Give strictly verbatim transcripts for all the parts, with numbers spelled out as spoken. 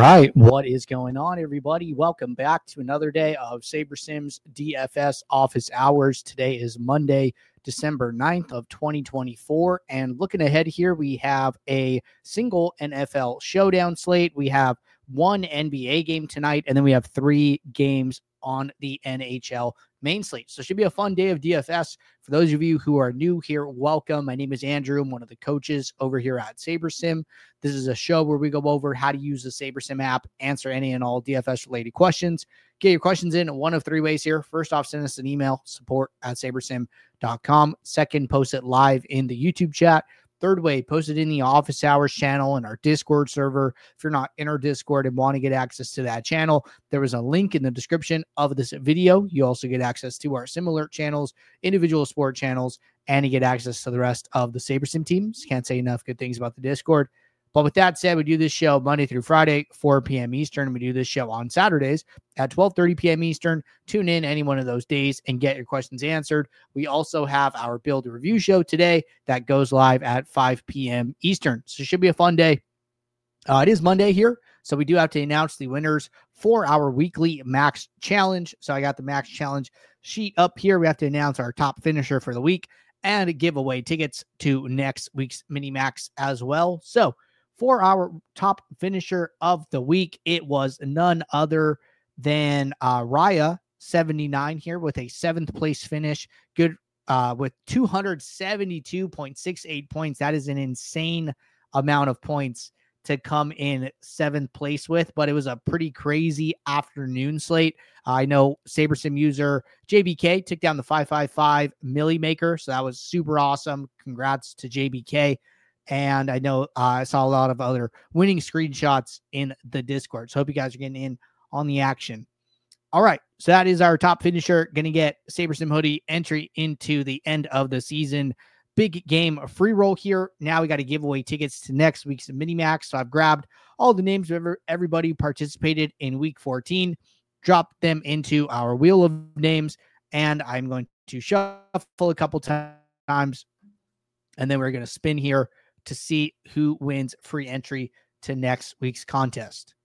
right. What is going on, everybody? Welcome back to another day of SaberSims D F S office hours. Today is Monday, December ninth of twenty twenty-four. And looking ahead here, we have a single N F L showdown slate. We have one N B A game tonight, and then we have three games on the N H L main slate. So it should be a fun day of D F S. For those of you who are new here, welcome. My name is Andrew. I'm one of the coaches over here at SaberSim. This is a show where we go over how to use the SaberSim app, answer any and all D F S related questions. Get your questions in one of three ways here. First off, send us an email, support at sabersim dot com. Second, post it live in the YouTube chat. Third way, post it in the office hours channel in our Discord server. If you're not in our Discord and want to get access to that channel, there is a link in the description of this video. You also get access to our similar channels, individual sport channels, and you get access to the rest of the SaberSim teams. Can't say enough good things about the Discord. But with that said, we do this show Monday through Friday, four p.m. Eastern. We do this show on Saturdays at twelve thirty p.m. Eastern. Tune in any one of those days and get your questions answered. We also have our build review show today that goes live at five p.m. Eastern. So it should be a fun day. Uh, it is Monday here, so we do have to announce the winners for our weekly Max Challenge. So I got the Max Challenge sheet up here. We have to announce our top finisher for the week and give away tickets to next week's Mini Max as well. So for our top finisher of the week, it was none other than uh, Raya seventy-nine here with a seventh place finish. Good uh, with two hundred seventy-two point six eight points. That is an insane amount of points to come in seventh place with, but it was a pretty crazy afternoon slate. Uh, I know SaberSim user J B K took down the five five five Millie Maker, so that was super awesome. Congrats to J B K. And I know uh, I saw a lot of other winning screenshots in the Discord. So hope you guys are getting in on the action. All right. So that is our top finisher. Going to get SaberSim Hoodie entry into the end of the season. Big game free roll here. Now we got to give away tickets to next week's Mini Max. So I've grabbed all the names of everybody who participated in week fourteen, dropped them into our wheel of names, and I'm going to shuffle a couple times. And then we're going to spin here to see who wins free entry to next week's contest.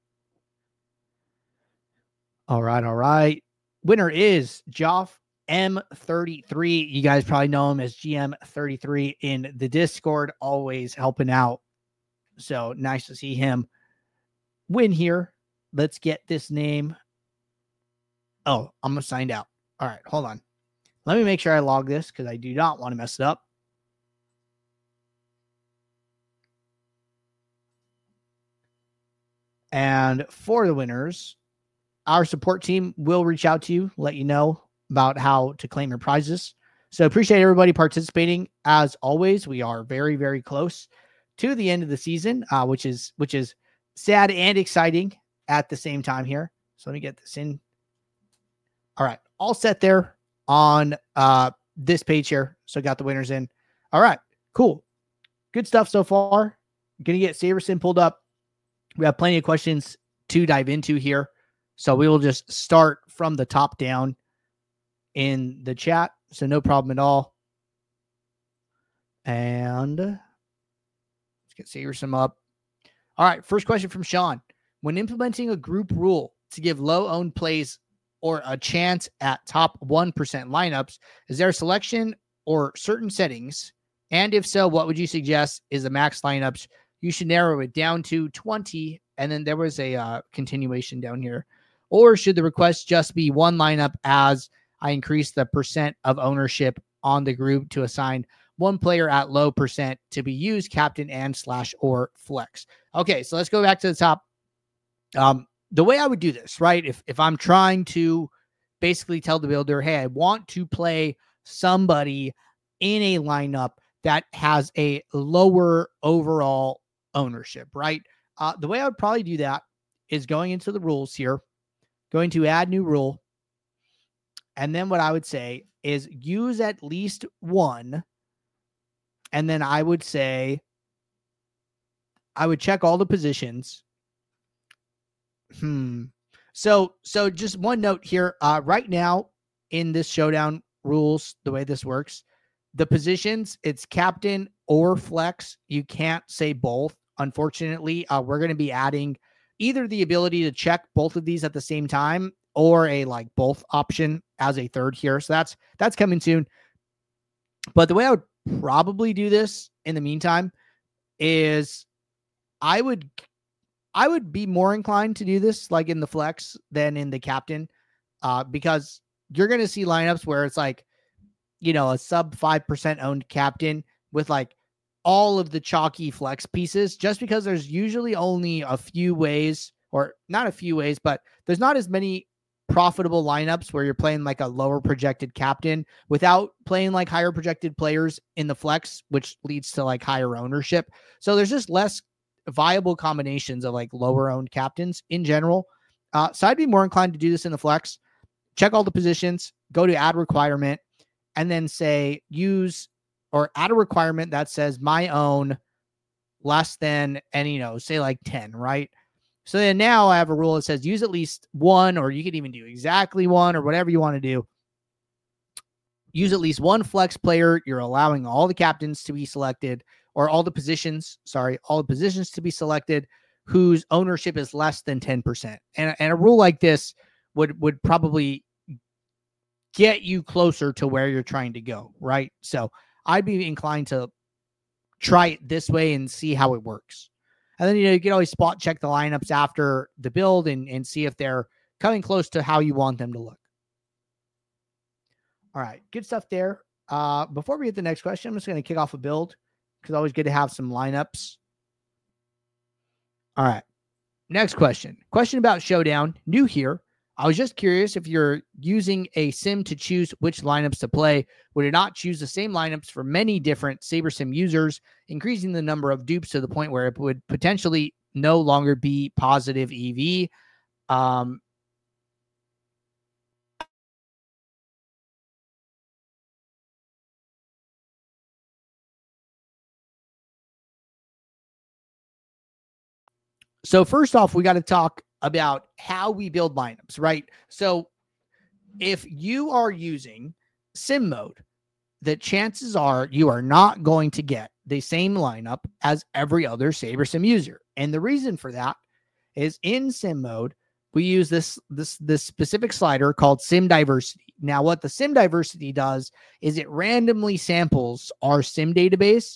All right, all right. Winner is Joff M thirty-three. You guys probably know him as G M thirty-three in the Discord, always helping out. So nice to see him win here. Let's get this name. Oh, I'm going to sign out. All right, hold on. Let me make sure I log this because I do not want to mess it up. And for the winners, our support team will reach out to you, let you know about how to claim your prizes. So appreciate everybody participating. As always, we are very, very close to the end of the season, uh, which is which is sad and exciting at the same time here. So let me get this in. All right, all set there on uh, this page here. So got the winners in. All right, cool. Good stuff so far. Going to get SaberSim pulled up. We have plenty of questions to dive into here. So we will just start from the top down in the chat. So no problem at all. And let's get SaberSim up. All right. First question from Sean. When implementing a group rule to give low owned plays or a chance at top one percent lineups, is there a selection or certain settings? And if so, what would you suggest is the max lineups you should narrow it down to twenty? And then there was a uh, continuation down here. Or should the request just be one lineup as I increase the percent of ownership on the group to assign one player at low percent to be used, captain and slash or flex? Okay, so let's go back to the top. Um, the way I would do this, right? If, if I'm trying to basically tell the builder, hey, I want to play somebody in a lineup that has a lower overall ownership, right? Uh, the way I would probably do that is going into the rules here, going to add new rule. And then what I would say is use at least one. And then I would say, I would check all the positions. Hmm. So, so just one note here, uh, right now in this showdown rules, the way this works, the positions, it's captain or flex. You can't say both. Unfortunately, uh, we're going to be adding either the ability to check both of these at the same time or a like both option as a third here. So that's that's coming soon. But the way I would probably do this in the meantime is I would I would be more inclined to do this like in the flex than in the captain, uh, because you're going to see lineups where it's like, you know, a sub five percent owned captain with like all of the chalky flex pieces, just because there's usually only a few ways, or not a few ways, but there's not as many profitable lineups where you're playing like a lower projected captain without playing like higher projected players in the flex, which leads to like higher ownership. So there's just less viable combinations of like lower owned captains in general. Uh, so I'd be more inclined to do this in the flex, check all the positions, go to add requirement, and then say use or add a requirement that says my own less than, and you know, say like ten, right? So then now I have a rule that says use at least one, or you could even do exactly one, or whatever you want to do. Use at least one flex player. You're allowing all the captains to be selected, or all the positions, sorry, all the positions to be selected whose ownership is less than ten percent. And, and a rule like this would, would probably get you closer to where you're trying to go, right? So I'd be inclined to try it this way and see how it works. And then, you know, you can always spot check the lineups after the build and, and see if they're coming close to how you want them to look. All right, good stuff there. Uh, before we get the next question, I'm just going to kick off a build because it's always good to have some lineups. All right, next question. Question about Showdown. New here. I was just curious if you're using a sim to choose which lineups to play, would it not choose the same lineups for many different SaberSim users, increasing the number of dupes to the point where it would potentially no longer be positive E V? Um, so first off, we got to talk about how we build lineups, right? So if you are using sim mode, the chances are you are not going to get the same lineup as every other SaberSim user. And the reason for that is in sim mode, we use this, this, this specific slider called sim diversity. Now, what the sim diversity does is it randomly samples our sim database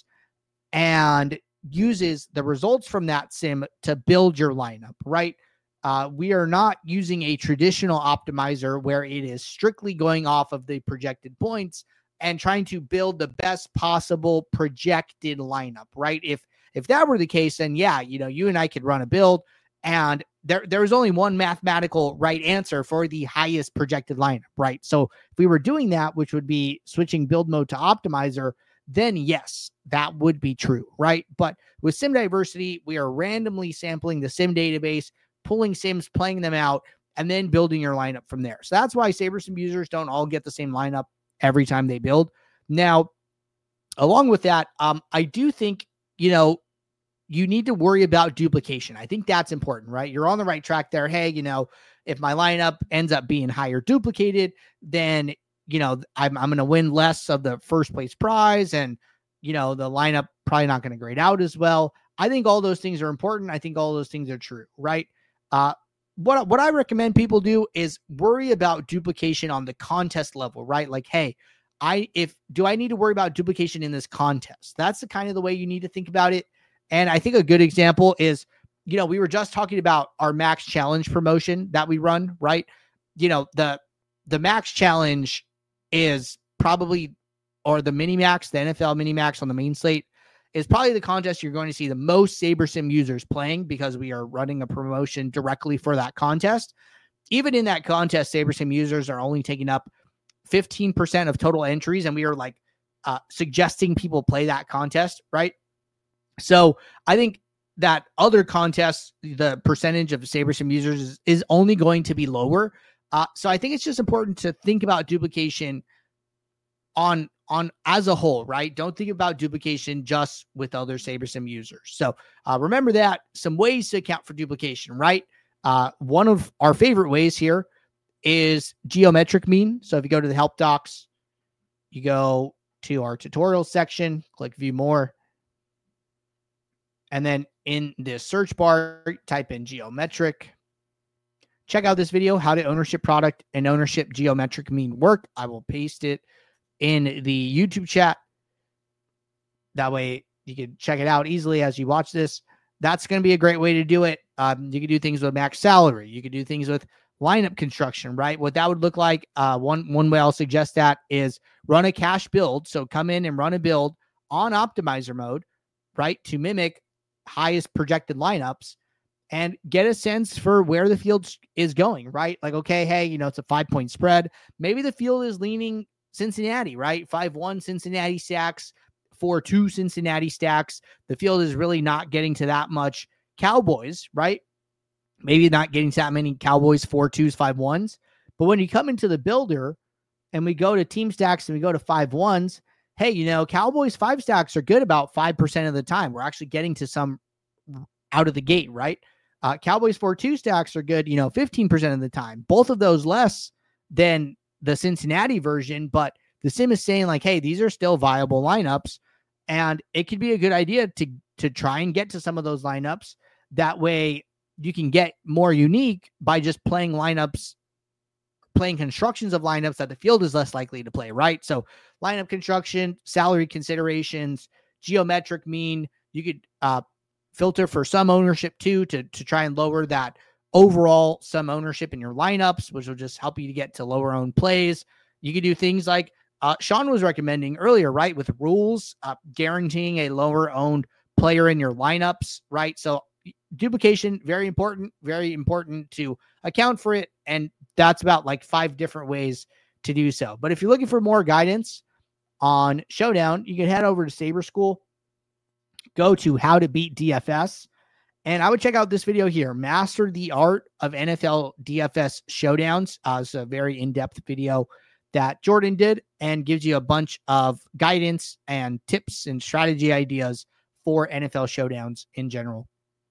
and uses the results from that sim to build your lineup, right? Uh, we are not using a traditional optimizer where it is strictly going off of the projected points and trying to build the best possible projected lineup, right? If if that were the case, then yeah, you know, you and I could run a build and there there is only one mathematical right answer for the highest projected lineup, right? So if we were doing that, which would be switching build mode to optimizer, then yes, that would be true, right? But with sim diversity, we are randomly sampling the sim database, pulling sims, playing them out, and then building your lineup from there. So that's why SaberSim users don't all get the same lineup every time they build. Now, along with that, um, I do think, you know, you need to worry about duplication. I think that's important, right? You're on the right track there. Hey, you know, if my lineup ends up being higher duplicated, then, you know, I'm, I'm going to win less of the first place prize, and, you know, the lineup probably not going to grade out as well. I think all those things are important. I think all those things are true, right? Uh, what, what I recommend people do is worry about duplication on the contest level, right? Like, hey, I, if, do I need to worry about duplication in this contest? That's the kind of the way you need to think about it. And I think a good example is, you know, we were just talking about our Max Challenge promotion that we run, right? You know, the, the Max Challenge is probably, or the Mini Max, the N F L Mini Max on the main slate is probably the contest you're going to see the most SaberSim users playing, because we are running a promotion directly for that contest. Even in that contest, SaberSim users are only taking up fifteen percent of total entries, and we are like uh, suggesting people play that contest, right? So I think that other contests, the percentage of SaberSim users is, is only going to be lower. Uh, so I think it's just important to think about duplication on on as a whole, right? Don't think about duplication just with other SaberSim users. So uh, remember that. Some ways to account for duplication, right? Uh, one of our favorite ways here is geometric mean. So if you go to the help docs, you go to our tutorial section, click view more, and then in this search bar, type in geometric. Check out this video, how did ownership product and ownership geometric mean work? I will paste it in the YouTube chat. That way you can check it out easily as you watch this. That's going to be a great way to do it. Um, you can do things with max salary. You can do things with lineup construction, right? What that would look like, uh, one, one way I'll suggest that is run a cache build. So come in and run a build on optimizer mode, right, to mimic highest projected lineups and get a sense for where the field is going, right? Like, okay, hey, you know, it's a five-point spread. Maybe the field is leaning Cincinnati, right? five one Cincinnati stacks, four two Cincinnati stacks. The field is really not getting to that much Cowboys, right? Maybe not getting to that many Cowboys, four twos, five ones. But when you come into the builder and we go to team stacks and we go to five ones, hey, you know, Cowboys five stacks are good about five percent of the time. We're actually getting to some out of the gate, right? Uh, Cowboys four two stacks are good, you know, fifteen percent of the time. Both of those less than the Cincinnati version, but the sim is saying like, hey, these are still viable lineups, and it could be a good idea to to try and get to some of those lineups. That way you can get more unique by just playing lineups, playing constructions of lineups that the field is less likely to play, right? So lineup construction, salary considerations, geometric mean, you could uh, filter for some ownership too, to, to try and lower that overall some ownership in your lineups, which will just help you to get to lower owned plays. You could do things like uh, Sean was recommending earlier, right? With rules, uh, guaranteeing a lower owned player in your lineups, right? So duplication, very important, very important to account for it. And that's about like five different ways to do so. But if you're looking for more guidance on Showdown, you can head over to Saber School, go to how to beat D F S. And I would check out this video here, Master the Art of N F L D F S Showdowns. Uh, it's a very in-depth video that Jordan did and gives you a bunch of guidance and tips and strategy ideas for N F L Showdowns in general.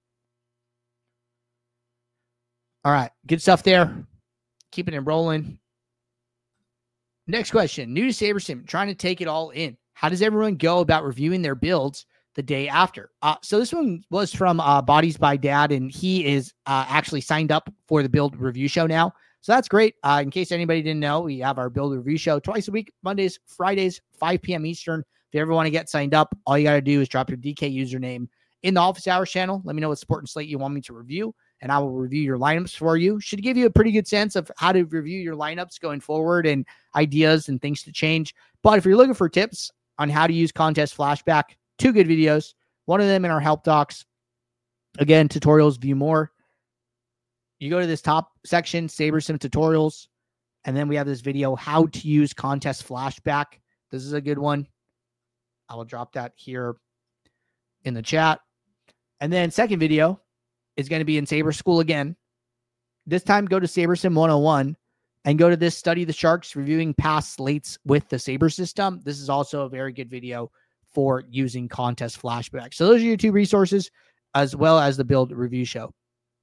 All right, good stuff there. Keeping it rolling. Next question, new to SaberSim, trying to take it all in. How does everyone go about reviewing their builds the day after? Uh, so this one was from uh, Bodies by Dad, and he is uh, actually signed up for the build review show now. So that's great. Uh, in case anybody didn't know, we have our build review show twice a week, Mondays, Fridays, five p.m. Eastern. If you ever want to get signed up, all you got to do is drop your D K username in the Office Hours channel. Let me know what sport and slate you want me to review, and I will review your lineups for you. Should give you a pretty good sense of how to review your lineups going forward and ideas and things to change. But if you're looking for tips on how to use Contest Flashback, two good videos. One of them in our help docs. Again, tutorials, view more. You go to this top section, SaberSim tutorials, and then we have this video, how to use Contest Flashback. This is a good one. I will drop that here in the chat. And then second video is going to be in Saber School again. This time, go to SaberSim one oh one and go to this Study the Sharks, reviewing past slates with the Saber system. This is also a very good video for using Contest Flashback. So those are your two resources, as well as the build review show.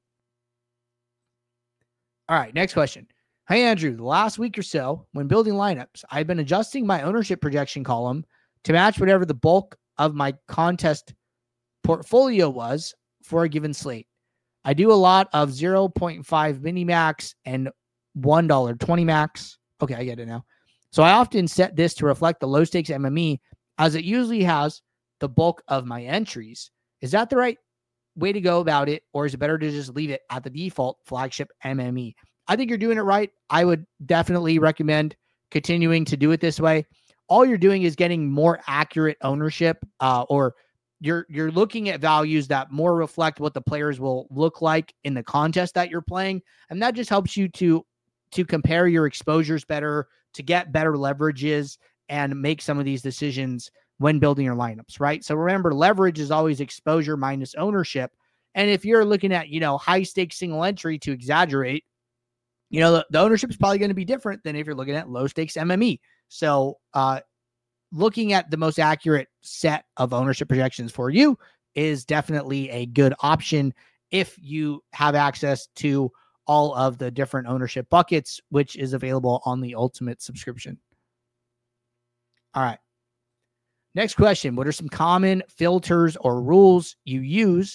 All right, next question. Hey, Andrew, the last week or so, when building lineups, I've been adjusting my ownership projection column to match whatever the bulk of my contest portfolio was for a given slate. I do a lot of zero point five mini max and one dollar twenty max. Okay, I get it now. So I often set this to reflect the low stakes M M E, as it usually has the bulk of my entries. Is that the right way to go about it, or is it better to just leave it at the default flagship M M E? I think you're doing it right. I would definitely recommend continuing to do it this way. All you're doing is getting more accurate ownership, uh, or you're you're looking at values that more reflect what the players will look like in the contest that you're playing, and that just helps you to to compare your exposures better, to get better leverages, and make some of these decisions when building your lineups, right? So remember, leverage is always exposure minus ownership. And if you're looking at, you know, high stakes single entry to exaggerate, you know, the, the ownership is probably going to be different than if you're looking at low stakes M M E. So uh, looking at the most accurate set of ownership projections for you is definitely a good option if you have access to all of the different ownership buckets, which is available on the Ultimate subscription. All right. Next question. What are some common filters or rules you use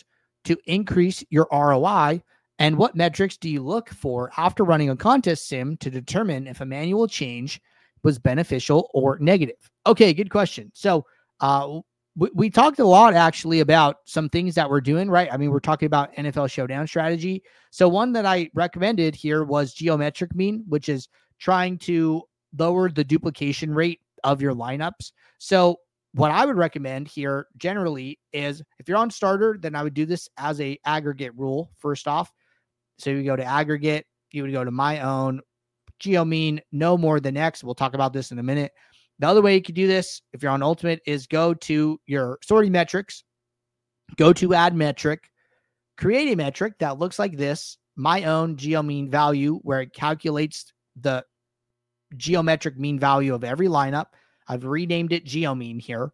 to increase your R O I? And what metrics do you look for after running a contest sim to determine if a manual change was beneficial or negative? Okay, good question. So uh, we, we talked a lot actually about some things that we're doing, right? I mean, we're talking about N F L Showdown strategy. So one that I recommended here was geometric mean, which is trying to lower the duplication rate of your lineups. So what I would recommend here generally is if you're on starter, then I would do this as a aggregate rule first off. So you go to aggregate, you would go to my own, geo mean, no more than X. We'll talk about this in a minute. The other way you could do this, if you're on Ultimate, is go to your sorting metrics, go to add metric, create a metric that looks like this, my own geo mean value, where it calculates the geometric mean value of every lineup. I've renamed it geo mean here.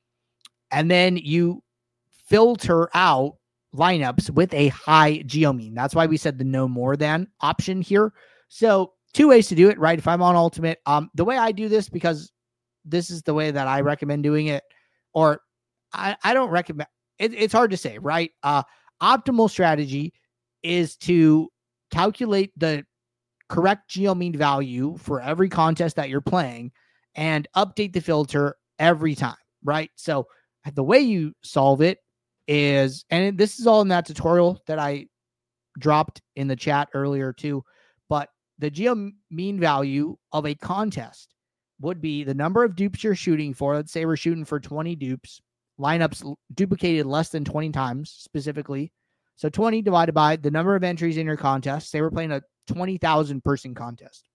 And then you filter out lineups with a high geo mean. That's why we said the no more than option here. So two ways to do it, right? If I'm on Ultimate, um, the way I do this, because this is the way that I recommend doing it, or I, I don't recommend it, it's hard to say, right? Uh, optimal strategy is to calculate the correct geo mean value for every contest that you're playing and update the filter every time, right? So the way you solve it is, and this is all in that tutorial that I dropped in the chat earlier too, but the geo mean value of a contest would be the number of dupes you're shooting for. Let's say we're shooting for twenty dupes, lineups duplicated less than twenty times specifically. So twenty divided by the number of entries in your contest. Say we're playing a twenty thousand person contest.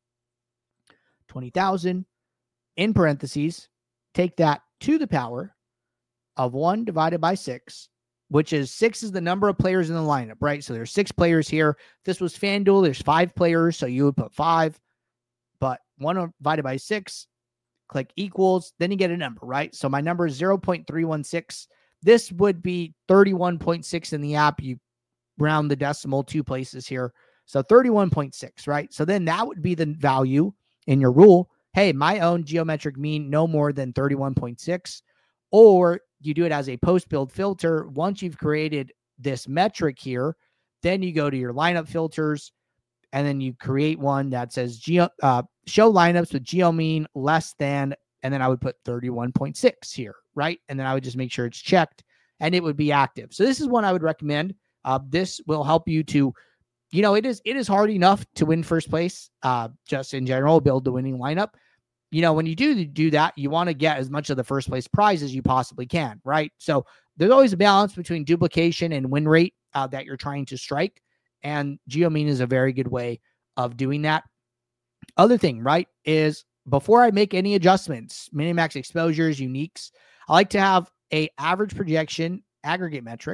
twenty thousand in parentheses, take that to the power of one divided by six, which is six is the number of players in the lineup, right? So there's six players here. If this was FanDuel, there's five players, so you would put five, but one divided by six, click equals, then you get a number, right? So my number is zero point three one six. This would be thirty-one point six in the app. You round the decimal two places here. So thirty-one point six, right? So then that would be the value in your rule. Hey, my own geometric mean no more than thirty-one point six, or you do it as a post-build filter. Once you've created this metric here, then you go to your lineup filters, and then you create one that says geo, uh, show lineups with geo mean less than, and then I would put thirty-one point six here, right? And then I would just make sure it's checked, and it would be active. So this is one I would recommend. Uh, this will help you to, you know, it is it is hard enough to win first place, uh, just in general, build the winning lineup. You know, when you do do that, you want to get as much of the first place prize as you possibly can, right? So there's always a balance between duplication and win rate uh, that you're trying to strike. And GeoMean is a very good way of doing that. Other thing, right, is before I make any adjustments, minimax exposures, uniques, I like to have a average projection aggregate metric,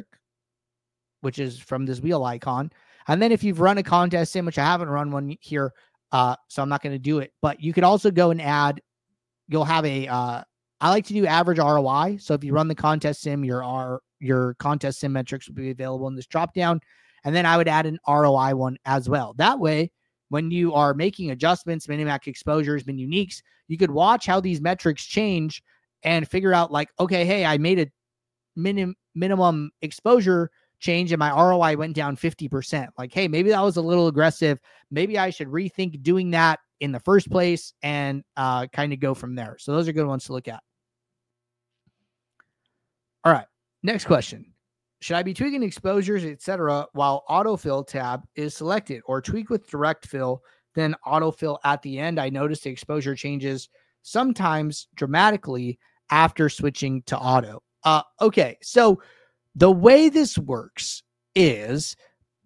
which is from this wheel icon. And then if you've run a contest sim, which I haven't run one here, uh, so I'm not going to do it, but you could also go and add, you'll have a, uh, I like to do average R O I. So if you run the contest sim, your R, your contest sim metrics will be available in this drop down. And then I would add an R O I one as well. That way, when you are making adjustments, minimax exposures, min uniques, you could watch how these metrics change and figure out like, okay, hey, I made a minim, minimum exposure change and my R O I went down fifty percent. Like, hey, maybe that was a little aggressive. Maybe I should rethink doing that in the first place and uh, kind of go from there. So those are good ones to look at. All right, next question. Should I be tweaking exposures, et cetera, while autofill tab is selected, or tweak with direct fill, then autofill at the end? I noticed the exposure changes sometimes dramatically after switching to auto. Uh, okay, so the way this works is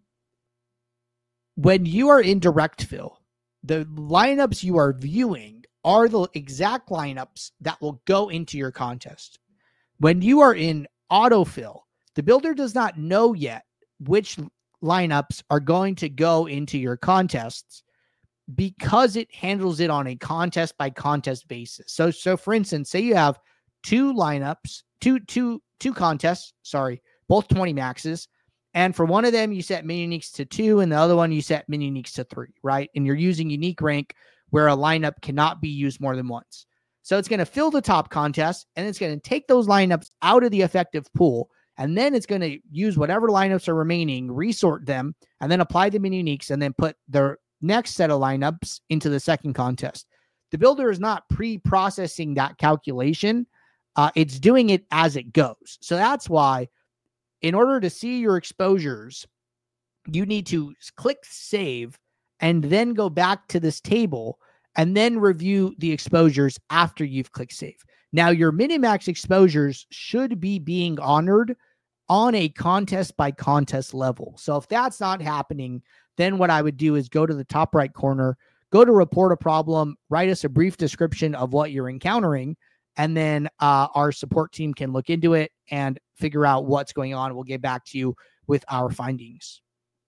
when you are in direct fill, the lineups you are viewing are the exact lineups that will go into your contest. When you are in autofill, the builder does not know yet which lineups are going to go into your contests because it handles it on a contest by contest basis. So, so for instance, say you have two lineups, two, two, two contests, sorry, both twenty maxes. And for one of them, you set min uniques to two, and the other one you set min uniques to three, right? And you're using unique rank where a lineup cannot be used more than once. So it's going to fill the top contest, and it's going to take those lineups out of the effective pool, And then it's going to use whatever lineups are remaining, resort them, and then apply them in uniques, and then put their next set of lineups into the second contest. The builder is not pre-processing that calculation. Uh, it's doing it as it goes. So that's why, in order to see your exposures, you need to click save and then go back to this table and then review the exposures after you've clicked save. Now, your Minimax exposures should be being honored on a contest by contest level. So if that's not happening, then what I would do is go to the top right corner, go to report a problem, write us a brief description of what you're encountering, and then uh, our support team can look into it and figure out what's going on. We'll get back to you with our findings.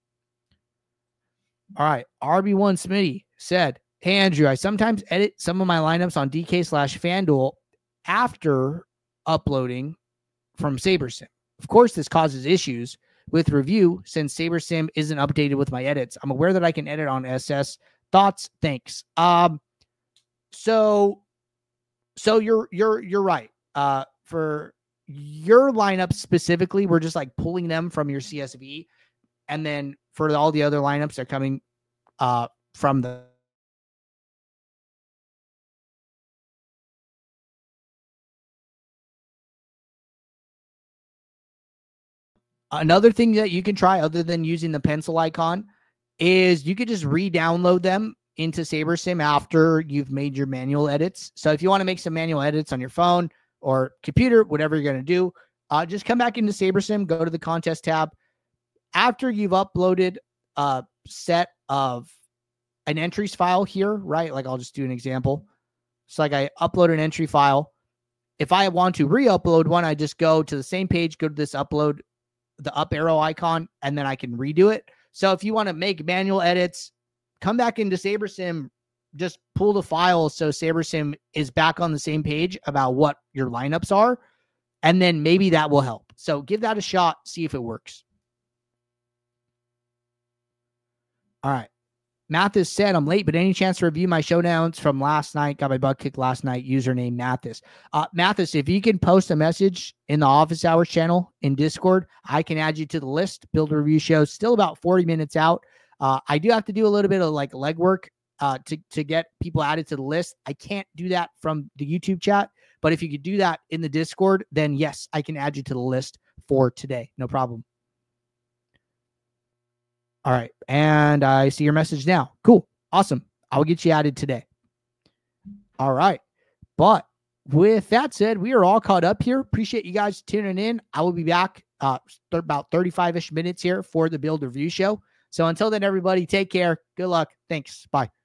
All right. R B one Smitty said, hey, Andrew, I sometimes edit some of my lineups on D K slash FanDuel after uploading from SaberSim. Of course, this causes issues with review since SaberSim isn't updated with my edits. I'm aware that I can edit on S S. Thoughts? Thanks. Um, so, so you're you're you're right. Uh, for your lineup specifically, we're just like pulling them from your C S V, and then for all the other lineups, they're coming uh from the Another thing that you can try other than using the pencil icon is you could just re-download them into SaberSim after you've made your manual edits. So if you want to make some manual edits on your phone or computer, whatever you're going to do, uh, just come back into SaberSim, go to the contest tab. After you've uploaded a set of an entries file here, right? Like I'll just do an example. It's like I upload an entry file. If I want to re-upload one, I just go to the same page, go to this upload, the up arrow icon, and then I can redo it. So if you want to make manual edits, come back into SaberSim, just pull the file so SaberSim is back on the same page about what your lineups are, and then maybe that will help. So give that a shot, see if it works. All right. Mathis said, I'm late, but any chance to review my showdowns from last night? Got my butt kicked last night. Username Mathis. Uh, Mathis, if you can post a message in the office hours channel in Discord, I can add you to the list. Build a review show. Still about forty minutes out. Uh, I do have to do a little bit of like legwork uh, to, to get people added to the list. I can't do that from the YouTube chat, but if you could do that in the Discord, then yes, I can add you to the list for today. No problem. All right. And I see your message now. Cool. Awesome. I will get you added today. All right. But with that said, we are all caught up here. Appreciate you guys tuning in. I will be back uh, th- about thirty-five-ish minutes here for the Build Review Show. So until then, everybody, take care. Good luck. Thanks. Bye.